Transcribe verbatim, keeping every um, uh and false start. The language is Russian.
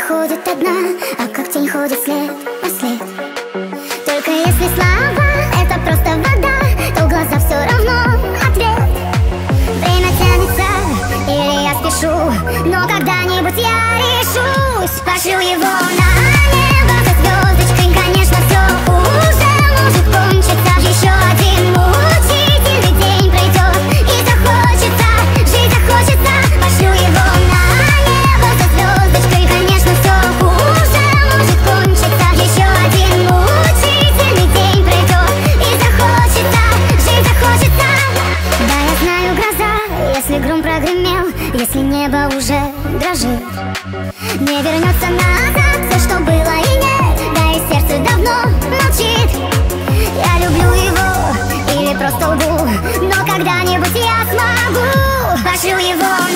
проходит одна, а как тень ходит след по след. Только если слова — это просто вода, то в глаза все равно ответ. Время тянется, или я спешу, но когда-нибудь я решусь. Пошлю его на небо за звездочкой, конечно, все уже может кончиться. Еще один мучительный день пройдет, и захочется, жить захочется. Пошлю его на небо за звездочкой, конечно, все уже может кончиться. Еще один мучительный день пройдет, и захочется, жить захочется. Да, я знаю, гроза, если гром прогремел, если небо уже дрожит, не вернется назад все, что было и нет, да и сердце давно молчит. Я люблю его или просто лгу, но когда-нибудь я смогу. Пошлю его